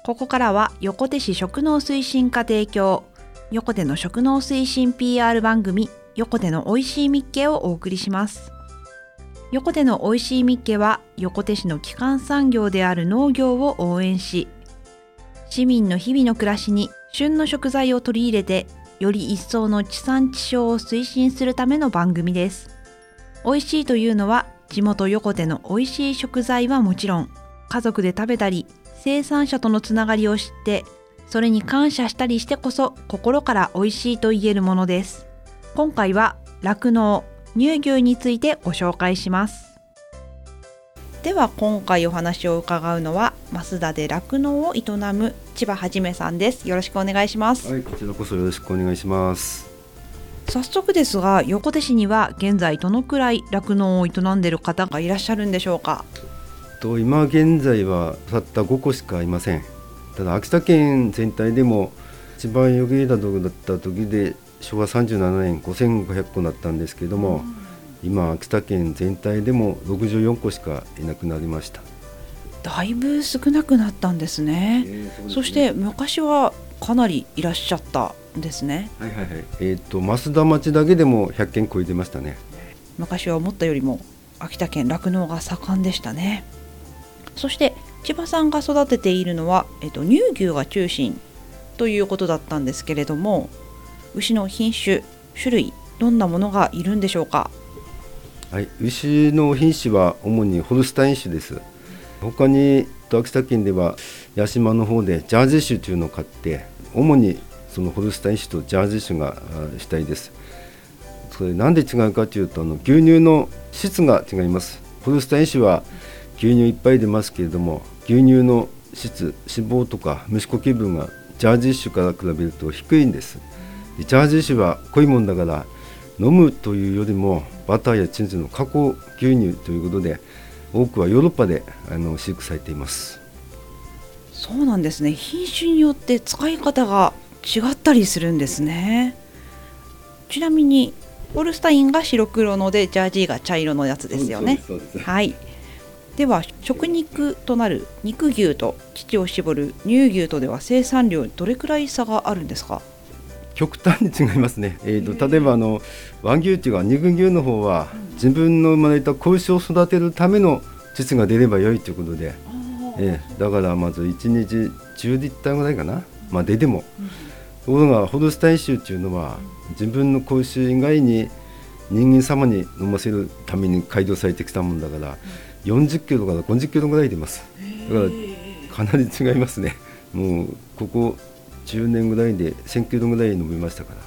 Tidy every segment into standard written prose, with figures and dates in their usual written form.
ここからは横手市食農推進課提供、横手の食農推進 PR 番組、横手のおいしいみっけをお送りします。横手のおいしいみっけは、横手市の基幹産業である農業を応援し、市民の日々の暮らしに旬の食材を取り入れて、より一層の地産地消を推進するための番組です。おいしいというのは、地元横手のおいしい食材はもちろん、家族で食べたり、生産者とのつながりを知って、それに感謝したりしてこそ心からおいしいと言えるものです。今回は酪農、乳牛についてご紹介します。では今回お話を伺うのは、増田で酪農を営む千葉はじめさんです。よろしくお願いします。 はい、こちらこそよろしくお願いします。 早速ですが、横手市には現在どのくらい酪農を営んでいる方がいらっしゃるんでしょうか。 今現在はたった5個しかいません。ただ秋田県全体でも一番余計だった時で昭和37年5500個だったんですけども、今秋田県全体でも64個しかいなくなりました。 だいぶ少なくなったんですね。 そうですね。 そして昔はかなりいらっしゃったんですね。 はいはいはい。増田町だけでも100件超えてましたね。 昔は思ったよりも秋田県酪農が盛んでしたね。そして千葉さんが育てているのは、乳牛が中心ということだったんですけれども、牛の品種、種類、どんなものがいるんでしょうか。 はい、牛の品種は主にホルスタイン種です。他に秋田県では八島の方でジャージー種というのを飼って、主にそのホルスタイン種とジャージー種が主体です。それなんで違うかというと、牛乳の質が違います。ホルスタイン種は牛乳いっぱい出ますけれども、牛乳の質、脂肪とか蒸し粉気分がジャージー種から比べると低いんです。ジャージー種は濃いもんだから、飲むというよりもバターやチーズの加工牛乳ということで、多くはヨーロッパで飼育されています。 そうなんですね。品種によって使い方が違ったりするんですね。ちなみにホルスタインが白黒ので、ジャージーが茶色のやつですよね。 そうです。 はい。では食肉となる肉牛と乳を絞る乳牛とでは生産量どれくらい差があるんですか。 極端に違いますね。例えば和牛というか肉牛の方は、自分の生まれた子牛を育てるための乳が出れば良いということで、だからまず1日10リッターぐらいかな、出ても、ところがホルスタイン種というのは、自分の子牛以外に人間様に飲ませるために改良されてきたもんだから、40キロから50キロぐらい出ます。だからかなり違いますね。もうここ10年ぐらいで1000キロぐらい伸びましたから、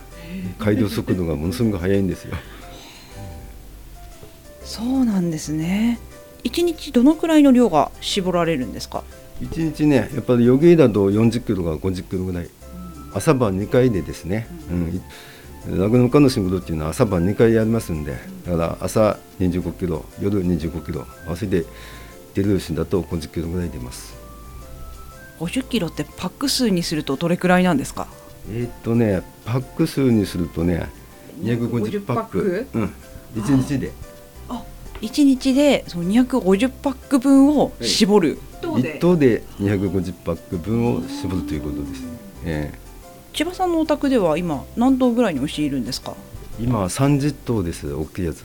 改良速度がものすごく速いんですよ。 そうなんですね。1日どのくらいの量が絞られるんですか。 1日ね、やっぱり余計だと40キロから50キロぐらい、朝晩2回でですね、酪農家の仕事っていうのは朝晩2回やりますんで、だから朝25キロ、夜25キロ合わせて出る牛だと50キロぐらい出ます。 50キロってパック数にするとどれくらいなんですか。 パック数にするとね、250パック、1日で 1日でその250パック分を絞る、 1頭で250パック分を絞るということですね。 千葉さんのお宅では今何頭ぐらいの牛いるんですか。 今30頭です。大きいやつ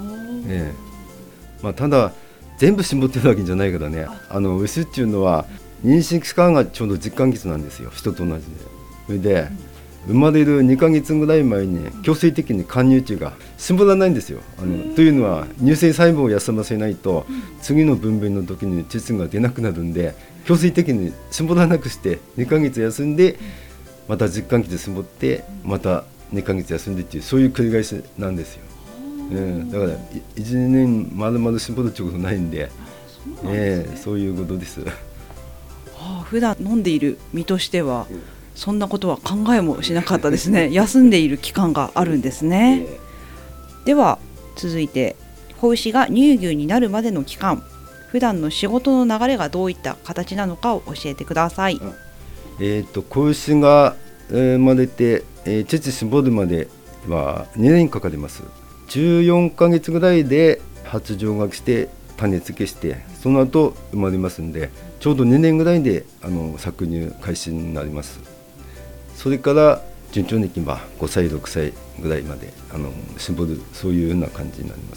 が、ただ全部絞ってるわけじゃないからね。牛っていうのは妊娠期間がちょうど10ヶ月なんですよ、人と同じで。それで生まれる2ヶ月ぐらい前に強制的に貫入中が絞らないんですよ。というのは乳腺細胞を休ませないと、次の分娩の時に膣が出なくなるんで、強制的に絞らなくして2ヶ月休んで、また10ヶ月絞ってまた2ヶ月休んでっていう、そういう繰り返しなんですよ。だから1年丸々絞るってことないんで、そういうことです。 普段飲んでいる身としてはそんなことは考えもしなかったですね。休んでいる期間があるんですね。では続いて、子牛が乳牛になるまでの期間、普段の仕事の流れがどういった形なのかを教えてください。 子牛が生まれて、乳絞るまでは2年かかります。14ヶ月ぐらいで発情が来て種付けして、その後生まれますんで、 ちょうど2年ぐらいで搾乳開始になります。それから順調にいけば5歳6歳ぐらいまで絞る、そういうような感じになります。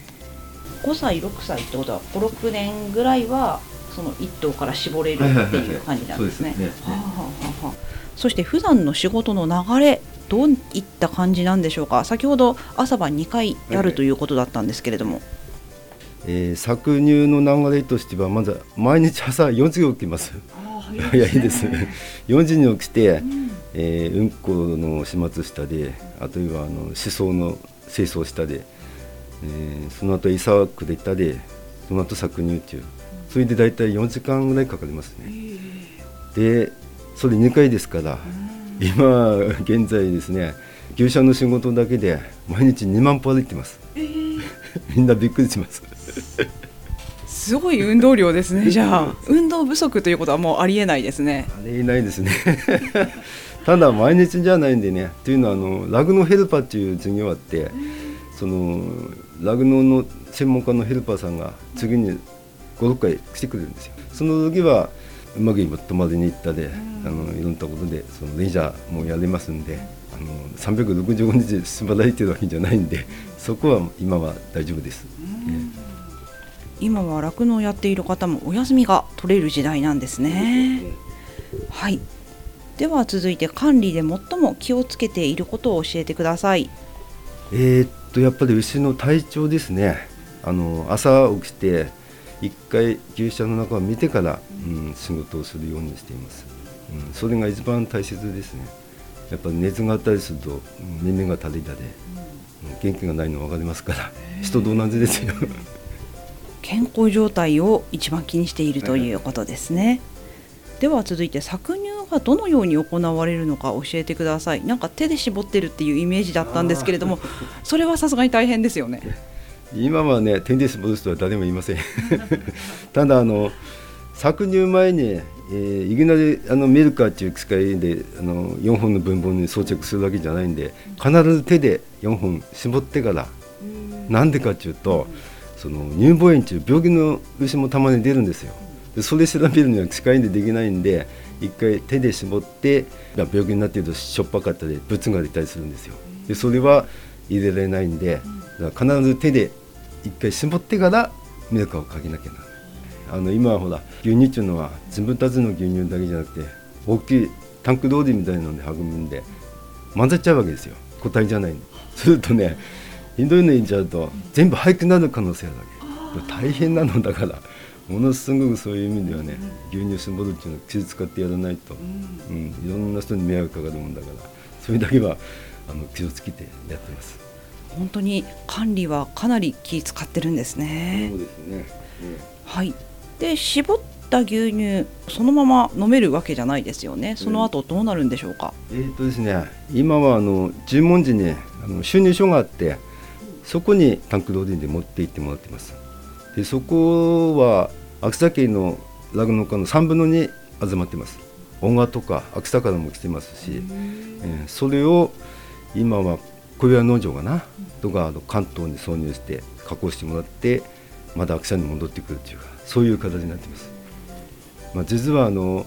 5歳6歳ってことは5、6年ぐらいはその1頭から絞れるっていう感じなんですね。そして普段の仕事の流れ、どういった感じなんでしょうか。先ほど朝晩2回やるということだったんですけれども、 搾乳の流れとしてはまず毎日朝4時に起きます。早いですね。4時に起きて、うんこの始末したり、あとは思想の清掃したり、その後餌くれたり、その後搾乳中、それでだいたい4時間ぐらいかかりますね。でそれ2回ですから、今現在ですね、牛舎の仕事だけで毎日2万歩歩いてます。みんなびっくりします。 すごい運動量ですね。じゃあ運動不足ということはもうありえないですね。 ありえないですね。ただ毎日じゃないんでね。というのは酪農ヘルパーという授業があって、その酪農の専門家のヘルパーさんが次に5、6回来てくれるんですよ。その時はうまく泊まりに行ったで、いろんなことでそのレジャーもやれますんで、365日縛られてるわけじゃないんで、そこは今は大丈夫です。 今は酪農をやっている方もお休みが取れる時代なんですね。はい。では続いて管理で最も気をつけていることを教えてください。 やっぱり牛の体調ですね。朝起きて一回牛舎の中を見てから、仕事をするようにしています。それが一番大切ですね。やっぱり熱があったりすると耳が垂れたり、元気がないの分かりますから、人と同じですよ。 健康状態を一番気にしているということですね。では続いて搾乳がどのように行われるのか教えてください。なんか手で搾ってるっていうイメージだったんですけれども、それはさすがに大変ですよね。 今はね、手で搾る人は誰もいません。ただ搾乳前に、いきなりミルカーという機械で4本の分母に装着するわけじゃないんで、必ず手で4本絞ってから。なんでかというと、その乳房炎という病気の牛もたまに出るんですよ。でそれ調べるには機械でできないんで、一回手で絞って、病気になっているとしょっぱかったり物が出たりするんですよ。でそれは入れられないんで、だから必ず手で一回絞ってからミルカーをかけなきゃならない。今はほら牛乳っていうのは自分たちの牛乳だけじゃなくて、大きいタンクローリーみたいなので運ぶんで混ざっちゃうわけですよ。個体じゃないの。するとね、ひどいの入れちゃうと全部入ってなる可能性あるわけ。大変なのだから、ものすごくそういう意味ではね、牛乳絞るっていうのは気を使ってやらないと、いろんな人に迷惑かかるもんだから、それだけは気をつけてやってます。 本当に管理はかなり気使ってるんですね。 そうですね。 はい。で絞った牛乳そのまま飲めるわけじゃないですよね。その後どうなるんでしょうか。 ですね、今は注文時に収入書があって、そこにタンクローリーで持って行ってもらってます。でそこは秋田県の酪農家の3分の2集まってます。男鹿とか秋田からも来てますし、それを今は小岩農場かなとか関東に挿入して加工してもらって、また秋田に戻ってくるというか、そういう形になってます。実は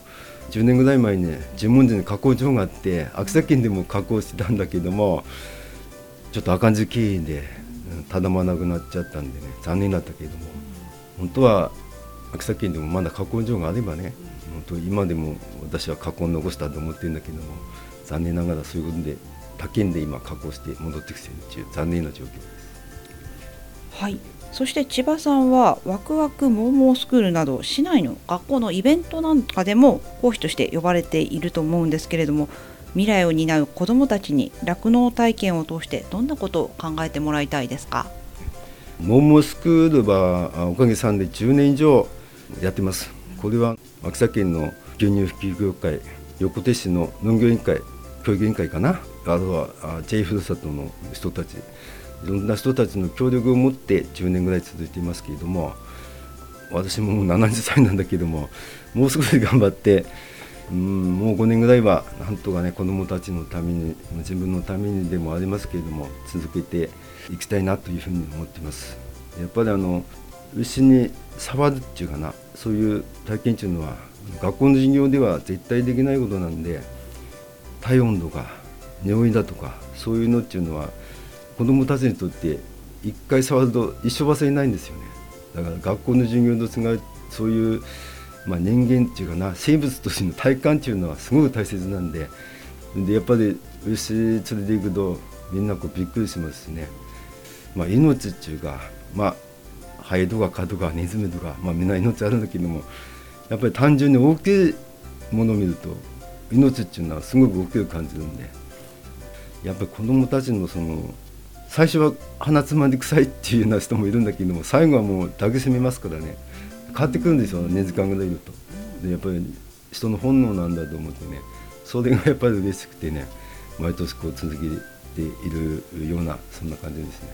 10年ぐらい前に十文字に加工場があって、秋田県でも加工してたんだけども、ちょっと赤字経営で頼まなくなっちゃったんでね、残念だったけれども、本当は秋田県でもまだ加工場があればね、本当今でも私は加工を残したと思ってるんだけども、残念ながらそういうことで他県で今加工して戻ってきているという残念な状況です。 はい。そして千葉さんはワクワクモーモースクールなど市内の学校のイベントなんかでも講師として呼ばれていると思うんですけれども、未来を担う子どもたちに酪農体験を通してどんなことを考えてもらいたいですか。 モーモースクールはおかげさんで10年以上やってます。これは秋田県の牛乳普及協会、横手市の農業委員会、教育委員会かな、あとは J ふるさとの人たち、いろんな人たちの協力を持って10年ぐらい続いていますけれども、私ももう70歳なんだけども、もう少し頑張って、もう5年ぐらいはなんとかね、子どもたちのために、自分のためにでもありますけれども続けていきたいなというふうに思っています。やっぱり牛に触るっていうかな、そういう体験っていうのは学校の授業では絶対できないことなんで、体温とか匂いだとかそういうのっていうのは子どもたちにとって一回触ると一生忘れないんですよね。だから学校の授業と違うそういう、人間っていうかな、生物としての体感っていうのはすごく大切なんで、やっぱり牛連れて行くとみんなびっくりしますしね。命っていうか、ハエとか蚊とかネズミとか、みんな命あるんだけども、やっぱり単純に大きいものを見ると命っていうのはすごく大きく感じるんで、やっぱり子どもたちの最初は鼻つまんで臭いっていうような人もいるんだけども、最後はもう抱きしめますからね、変わってくるんですよ、2時間ぐらいいると。でやっぱり人の本能なんだと思ってね、それがやっぱり嬉しくてね、毎年続けているような、そんな感じですね。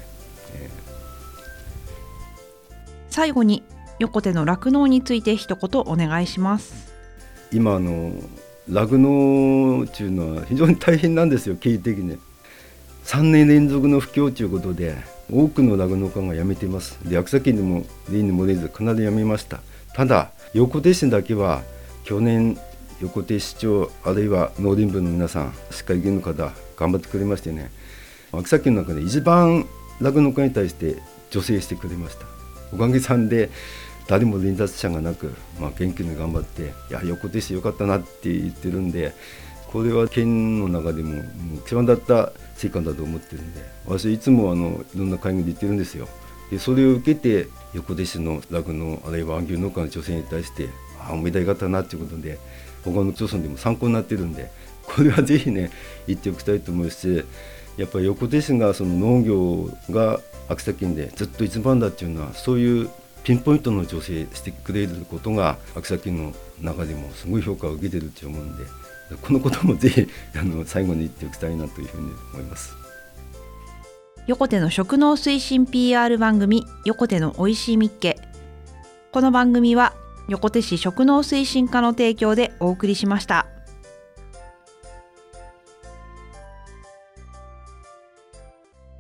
最後に横手の酪農について一言お願いします。 今酪農っていうのは非常に大変なんですよ、経営的に。3年連続の不況ということで多くの酪農家が辞めています。で秋田県でも例に漏れずかなり辞めました。ただ横手市だけは去年横手市長あるいは農林部の皆さん、しっかり現の方頑張ってくれましてね、秋田県の中で一番酪農家に対して助成してくれました。おかげさんで誰も連雑者がなく、元気に頑張って、いや横手市よかったなって言ってるんで、これは県の中でも一番だった成果だと思ってるんで、私いつもいろんな会議で言ってるんですよ。でそれを受けて横手市の酪農あるいは和牛農家の女性に対しておめでたかったなということで、他の町村でも参考になってるんで、これはぜひね言っておきたいと思うし、やっぱり横手市が農業が秋田県でずっと一番だっていうのは、そういうピンポイントの助成してくれることが秋田県の中でもすごい評価を受けてると思うんで、このこともぜひ最後に言っておきたいなというふうに思います。 横手の食農推進 PR 番組横手のおいしいみっけ。この番組は横手市食農推進課の提供でお送りしました。